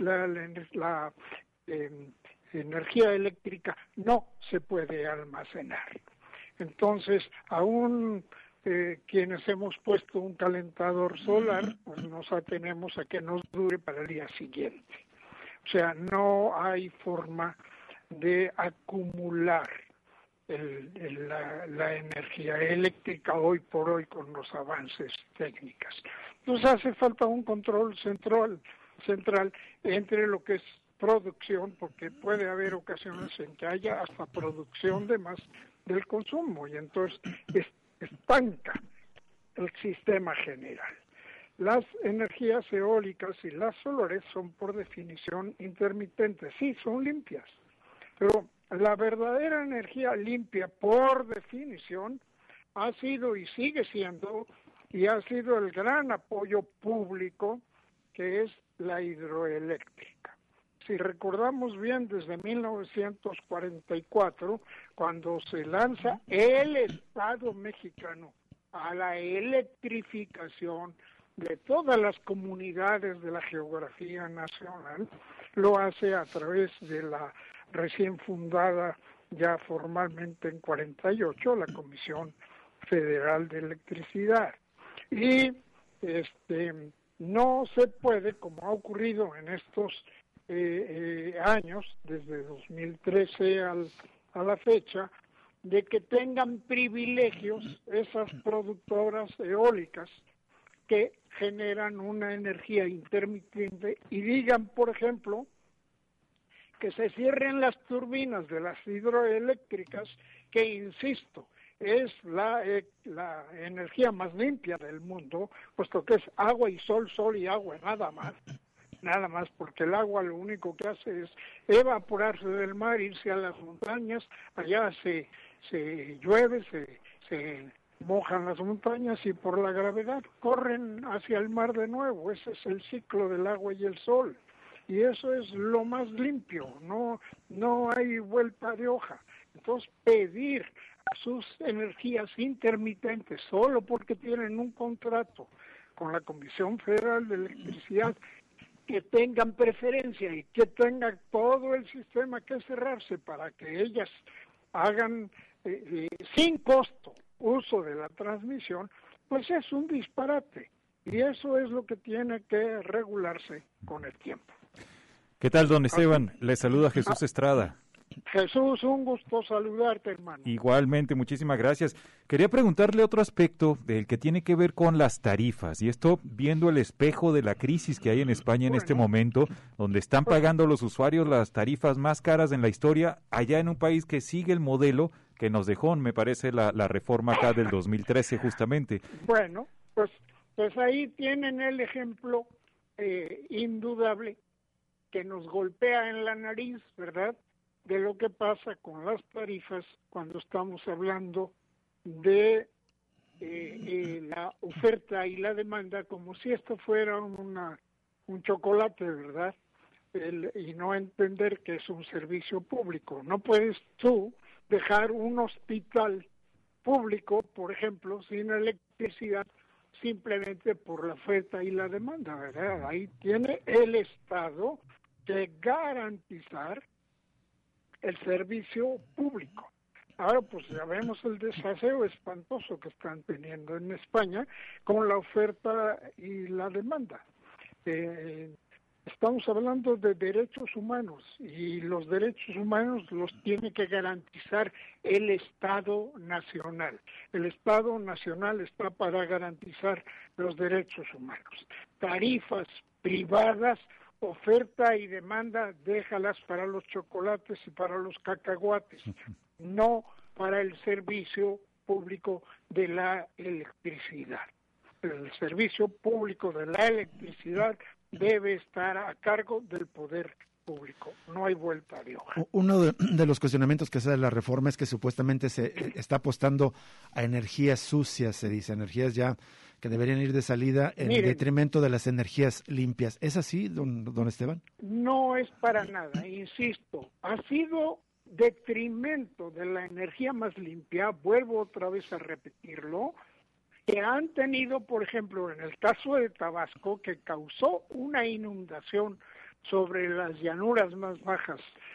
energía eléctrica no se puede almacenar. Entonces, aún quienes hemos puesto un calentador solar, pues nos atenemos a que nos dure para el día siguiente. O sea, no hay forma de acumular la energía eléctrica hoy por hoy con los avances técnicos. Entonces hace falta un control central entre lo que es producción, porque puede haber ocasiones en que haya hasta producción de más del consumo y entonces estanca el sistema general. Las energías eólicas y las solares son por definición intermitentes, sí, son limpias, pero la verdadera energía limpia, por definición, ha sido y sigue siendo, y ha sido el gran apoyo público, que es la hidroeléctrica. Si recordamos bien, desde 1944, cuando se lanza el Estado mexicano a la electrificación de todas las comunidades de la geografía nacional, lo hace a través de la recién fundada ya formalmente en 48 la Comisión Federal de Electricidad. Y no se puede, como ha ocurrido en estos años, desde 2013 a la fecha, de que tengan privilegios esas productoras eólicas que generan una energía intermitente y digan, por ejemplo, que se cierren las turbinas de las hidroeléctricas, que insisto, es la energía más limpia del mundo, puesto que es agua y sol, sol y agua, nada más. nada más porque el agua lo único que hace es evaporarse del mar, irse a las montañas, allá se llueve, se mojan las montañas y por la gravedad corren hacia el mar de nuevo. Ese es el ciclo del agua y el sol. Y eso es lo más limpio, no hay vuelta de hoja. Entonces, pedir a sus energías intermitentes, solo porque tienen un contrato con la Comisión Federal de Electricidad, que tengan preferencia y que tenga todo el sistema que cerrarse para que ellas hagan sin costo uso de la transmisión, pues es un disparate. Y eso es lo que tiene que regularse con el tiempo. ¿Qué tal, don Esteban? Le saluda Jesús Estrada. Jesús, un gusto saludarte, hermano. Igualmente, muchísimas gracias. Quería preguntarle otro aspecto del que tiene que ver con las tarifas, y esto viendo el espejo de la crisis que hay en España en este momento, donde están pagando los usuarios las tarifas más caras en la historia, allá en un país que sigue el modelo que nos dejó, me parece, la reforma acá del 2013 justamente. Bueno, pues ahí tienen el ejemplo indudable que nos golpea en la nariz, ¿verdad?, de lo que pasa con las tarifas cuando estamos hablando de la oferta y la demanda, como si esto fuera un chocolate, ¿verdad? Y no entender que es un servicio público. No puedes tú dejar un hospital público, por ejemplo, sin electricidad, simplemente por la oferta y la demanda, ¿verdad? Ahí tiene el Estado que garantizar el servicio público. Ahora pues ya vemos el desaseo espantoso que están teniendo en España con la oferta y la demanda. Estamos hablando de derechos humanos y los derechos humanos los tiene que garantizar el Estado Nacional. El Estado Nacional está para garantizar los derechos humanos. Tarifas privadas, oferta y demanda, déjalas para los chocolates y para los cacahuates, no para el servicio público de la electricidad. El servicio público de la electricidad debe estar a cargo del poder público, no hay vuelta de hoja. Uno de los cuestionamientos que hace de la reforma es que supuestamente se está apostando a energías sucias, se dice, energías ya que deberían ir de salida en detrimento de las energías limpias. ¿Es así, don Esteban? No es para nada, insisto, ha sido detrimento de la energía más limpia, vuelvo otra vez a repetirlo, que han tenido, por ejemplo, en el caso de Tabasco, que causó una inundación sobre las llanuras más bajas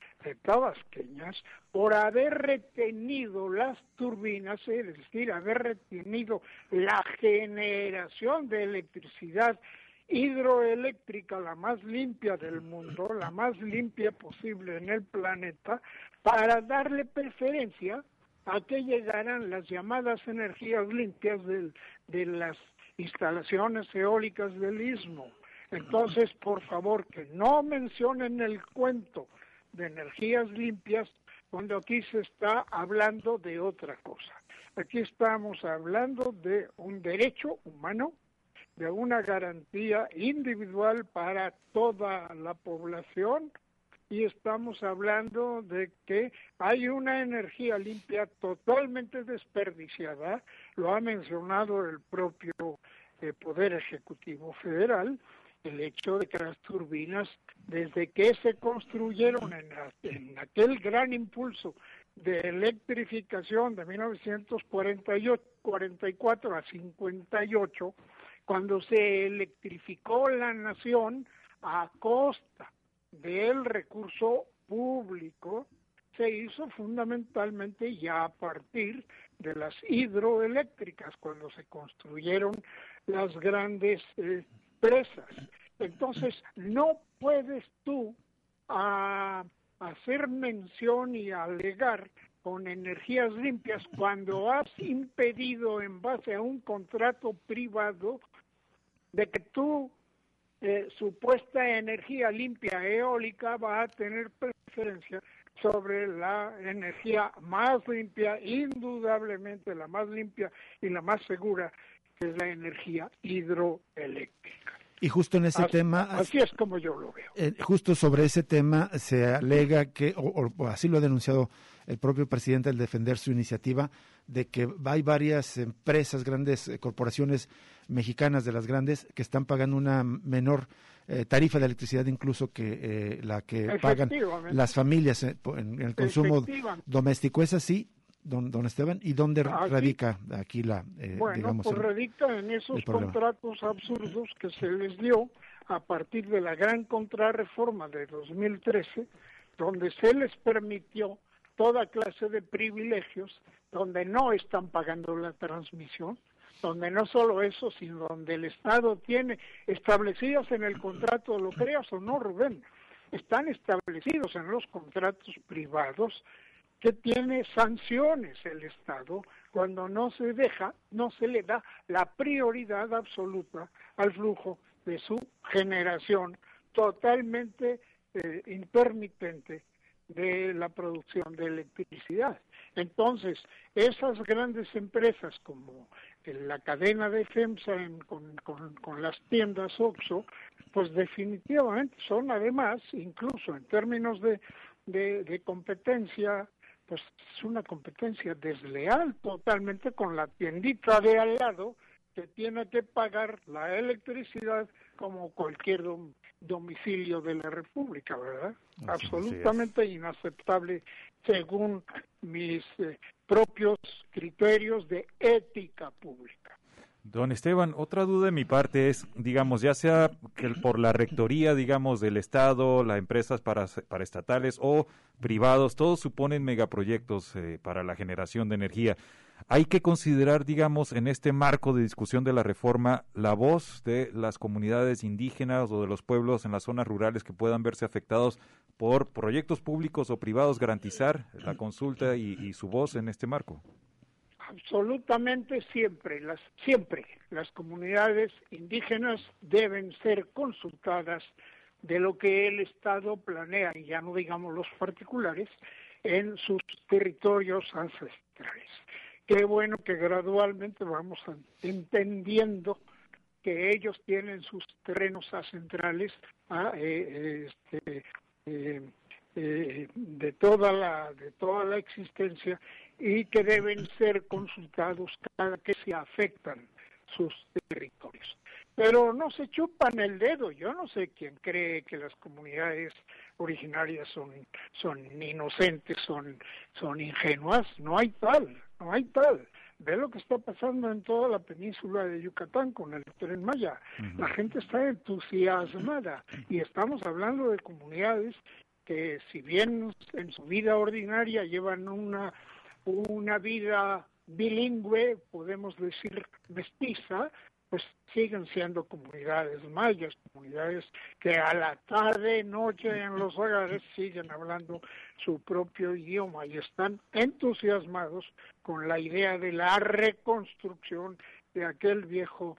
tabasqueñas, por haber retenido las turbinas, es decir, haber retenido la generación de electricidad hidroeléctrica, la más limpia del mundo, la más limpia posible en el planeta, para darle preferencia a que llegaran las llamadas energías limpias de las instalaciones eólicas del Istmo. Entonces, por favor, que no mencionen el cuento de energías limpias cuando aquí se está hablando de otra cosa. Aquí estamos hablando de un derecho humano, de una garantía individual para toda la población, y estamos hablando de que hay una energía limpia totalmente desperdiciada, lo ha mencionado el propio Poder Ejecutivo Federal, el hecho de que las turbinas, desde que se construyeron en aquel gran impulso de electrificación de 1944 a 58, cuando se electrificó la nación a costa del recurso público, se hizo fundamentalmente ya a partir de las hidroeléctricas, cuando se construyeron las grandes presas. Entonces, no puedes tú hacer mención y alegar con energías limpias cuando has impedido en base a un contrato privado de que tu supuesta energía limpia eólica va a tener preferencia sobre la energía más limpia, indudablemente la más limpia y la más segura, que es la energía hidroeléctrica. Y justo en ese tema... Así es como yo lo veo. Justo sobre ese tema se alega que, o así lo ha denunciado el propio presidente al defender su iniciativa, de que hay varias empresas, grandes corporaciones mexicanas de las grandes, que están pagando una menor tarifa de electricidad incluso que la que pagan las familias en el consumo doméstico. ¿Es así, don Esteban? ¿Y dónde radica aquí la, bueno, pues radica en esos contratos absurdos que se les dio a partir de la gran contrarreforma de 2013, donde se les permitió toda clase de privilegios, donde no están pagando la transmisión, donde no solo eso, sino donde el Estado tiene establecidas en el contrato, lo creas o no, Rubén, están establecidos en los contratos privados que tiene sanciones el Estado cuando no se le da la prioridad absoluta al flujo de su generación totalmente intermitente de la producción de electricidad. Entonces, esas grandes empresas como la cadena de FEMSA con las tiendas OXXO, pues definitivamente son además, incluso en términos de competencia, pues es una competencia desleal totalmente con la tiendita de al lado que tiene que pagar la electricidad como cualquier domicilio de la República, ¿verdad? Absolutamente inaceptable según mis propios criterios de ética pública. Don Esteban, otra duda de mi parte es, digamos, ya sea que por la rectoría, digamos, del Estado, las empresas paraestatales o privados, todos suponen megaproyectos para la generación de energía. Hay que considerar, digamos, en este marco de discusión de la reforma, la voz de las comunidades indígenas o de los pueblos en las zonas rurales que puedan verse afectados por proyectos públicos o privados, garantizar la consulta y su voz en este marco. Absolutamente siempre las comunidades indígenas deben ser consultadas de lo que el Estado planea, y ya no digamos los particulares, en sus territorios ancestrales. Qué bueno que gradualmente vamos entendiendo que ellos tienen sus terrenos ancestrales de toda la existencia y que deben ser consultados cada que se afectan sus territorios. Pero no se chupan el dedo. Yo no sé quién cree que las comunidades originarias son inocentes, son ingenuas. No hay tal. Ve lo que está pasando en toda la península de Yucatán con el Tren Maya. La gente está entusiasmada y estamos hablando de comunidades que, si bien en su vida ordinaria llevan una vida bilingüe, podemos decir mestiza, pues siguen siendo comunidades mayas, comunidades que a la tarde, noche en los hogares siguen hablando su propio idioma y están entusiasmados con la idea de la reconstrucción de aquel viejo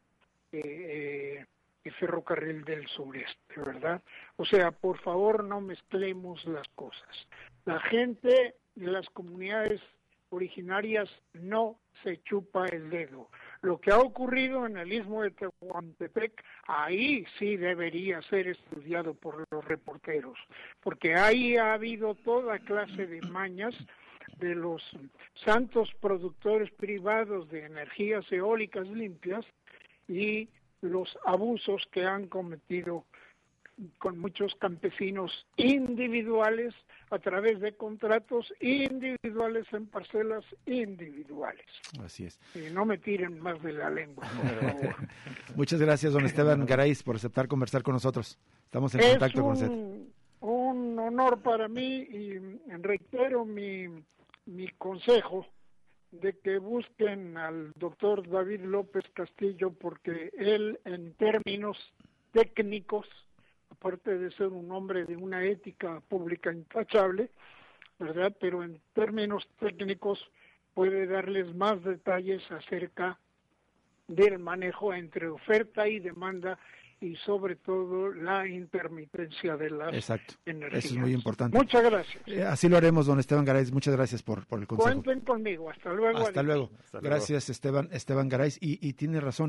ferrocarril del sureste, ¿verdad? O sea, por favor, no mezclemos las cosas. La gente de las comunidades originarias no se chupa el dedo. Lo que ha ocurrido en el Istmo de Tehuantepec, ahí sí debería ser estudiado por los reporteros, porque ahí ha habido toda clase de mañas de los santos productores privados de energías eólicas limpias y los abusos que han cometido con muchos campesinos individuales a través de contratos individuales en parcelas individuales. Así es. Y no me tiren más de la lengua, por favor. Muchas gracias, don Esteban Garay, por aceptar conversar con nosotros. Estamos en contacto con usted. Un honor para mí y reitero mi consejo de que busquen al doctor David López Castillo, porque él, en términos técnicos, aparte de ser un hombre de una ética pública intachable, ¿verdad? Pero en términos técnicos puede darles más detalles acerca del manejo entre oferta y demanda y sobre todo la intermitencia de las energías. Eso es muy importante. Muchas gracias. Así lo haremos, don Esteban Garay. Muchas gracias por el consejo. Cuenten conmigo. Hasta luego. Hasta luego. Gracias, Esteban Garay. Y tiene razón.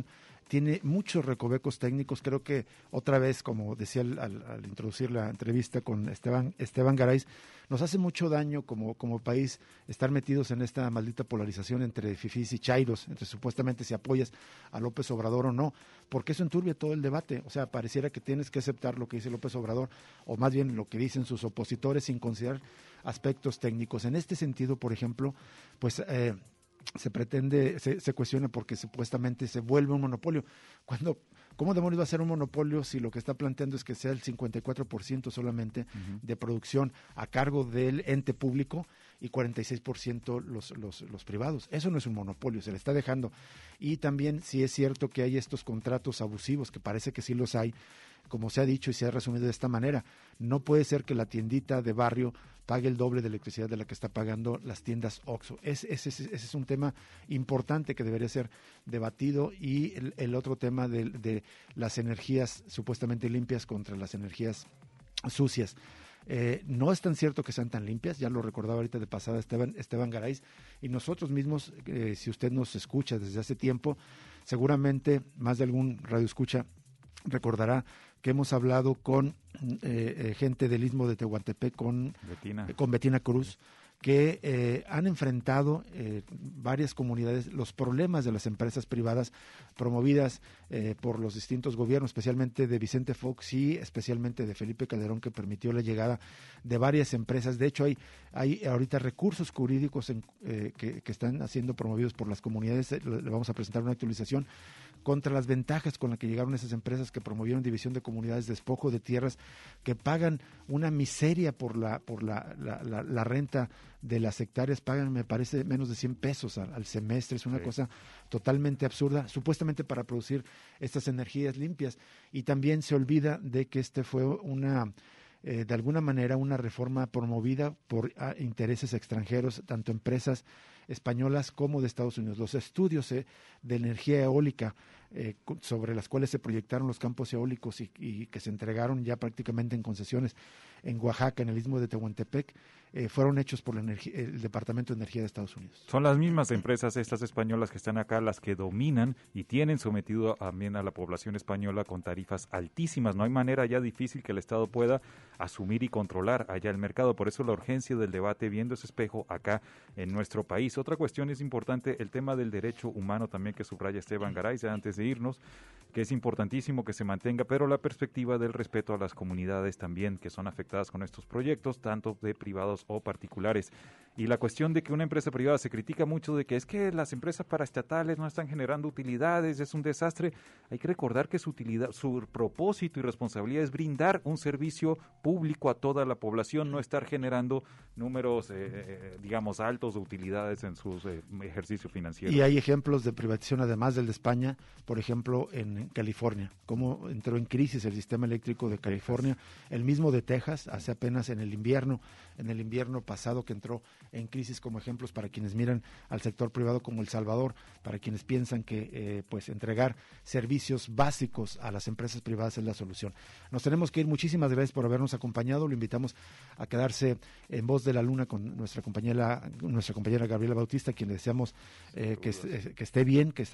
tiene muchos recovecos técnicos. Creo que otra vez, como decía al introducir la entrevista con Esteban Garay, nos hace mucho daño como país estar metidos en esta maldita polarización entre fifís y chairos, entre supuestamente si apoyas a López Obrador o no, porque eso enturbia todo el debate. O sea, pareciera que tienes que aceptar lo que dice López Obrador, o más bien lo que dicen sus opositores, sin considerar aspectos técnicos. En este sentido, por ejemplo, pues se pretende, se cuestiona porque supuestamente se vuelve un monopolio. ¿Cómo demonios va a ser un monopolio si lo que está planteando es que sea el 54% solamente de producción a cargo del ente público y 46% los privados? Eso no es un monopolio, se le está dejando. Y también sí es cierto que hay estos contratos abusivos, que parece que sí los hay, como se ha dicho y se ha resumido de esta manera. No puede ser que la tiendita de barrio pague el doble de electricidad de la que está pagando las tiendas OXXO. Ese es un tema importante que debería ser debatido, y el otro tema de las energías supuestamente limpias contra las energías sucias. No es tan cierto que sean tan limpias, ya lo recordaba ahorita de pasada Esteban Garay, y nosotros mismos, si usted nos escucha desde hace tiempo, seguramente más de algún radioescucha recordará que hemos hablado con gente del Istmo de Tehuantepec, con Betina Cruz, que han enfrentado varias comunidades los problemas de las empresas privadas promovidas por los distintos gobiernos, especialmente de Vicente Fox y especialmente de Felipe Calderón, que permitió la llegada de varias empresas. De hecho, hay ahorita recursos jurídicos que están siendo promovidos por las comunidades. Le vamos a presentar una actualización contra las ventajas con las que llegaron esas empresas que promovieron división de comunidades, despojo de tierras, que pagan una miseria por la renta de las hectáreas, pagan, me parece, menos de 100 pesos al semestre. Es una cosa totalmente absurda, supuestamente para producir estas energías limpias. Y también se olvida de que fue de alguna manera una reforma promovida por intereses extranjeros, tanto empresas españolas como de Estados Unidos. Los estudios de energía eólica sobre las cuales se proyectaron los campos eólicos y que se entregaron ya prácticamente en concesiones en Oaxaca, en el Istmo de Tehuantepec, fueron hechos por el Departamento de Energía de Estados Unidos. Son las mismas empresas estas españolas que están acá las que dominan y tienen sometido también a la población española con tarifas altísimas. No hay manera ya difícil que el Estado pueda asumir y controlar allá el mercado. Por eso la urgencia del debate viendo ese espejo acá en nuestro país. Otra cuestión es importante, el tema del derecho humano también que subraya Esteban Garay, ya antes de irnos, que es importantísimo que se mantenga, pero la perspectiva del respeto a las comunidades también que son afectadas con estos proyectos, tanto de privados o particulares. Y la cuestión de que una empresa privada se critica mucho de que es que las empresas paraestatales no están generando utilidades, es un desastre. Hay que recordar que su propósito y responsabilidad es brindar un servicio público a toda la población, no estar generando números, digamos, altos de utilidades en su ejercicio financiero. Y hay ejemplos de privatización, además del de España, por ejemplo, en California, cómo entró en crisis el sistema eléctrico de California, el mismo de Texas, hace apenas en el invierno pasado, que entró en crisis, como ejemplos para quienes miran al sector privado como El Salvador, para quienes piensan que pues entregar servicios básicos a las empresas privadas es la solución. Nos tenemos que ir. Muchísimas gracias por habernos acompañado. Lo invitamos a quedarse en Voz de la Luna con nuestra compañera Gabriela Bautista, quien le deseamos que esté bien, que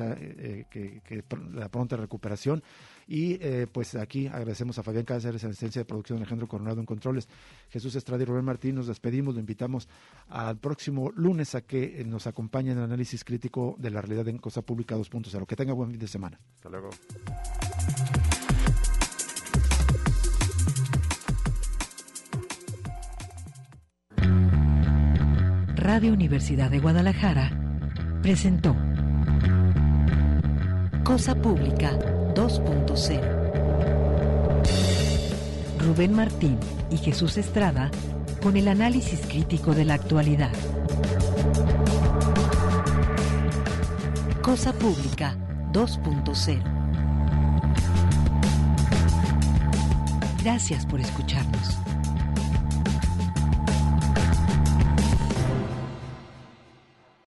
la pronta recuperación. Y pues aquí agradecemos a Fabián Cáceres en asistencia de producción, Alejandro Coronado en controles, Jesús Estrada y Rubén Martín. Nos despedimos, lo invitamos al próximo lunes a que nos acompañe en el análisis crítico de la realidad en Cosa Pública 2.0. Que tenga buen fin de semana. Hasta luego. Radio Universidad de Guadalajara presentó Cosa Pública 2.0. Rubén Martín y Jesús Estrada con el análisis crítico de la actualidad. Cosa Pública 2.0. Gracias por escucharnos.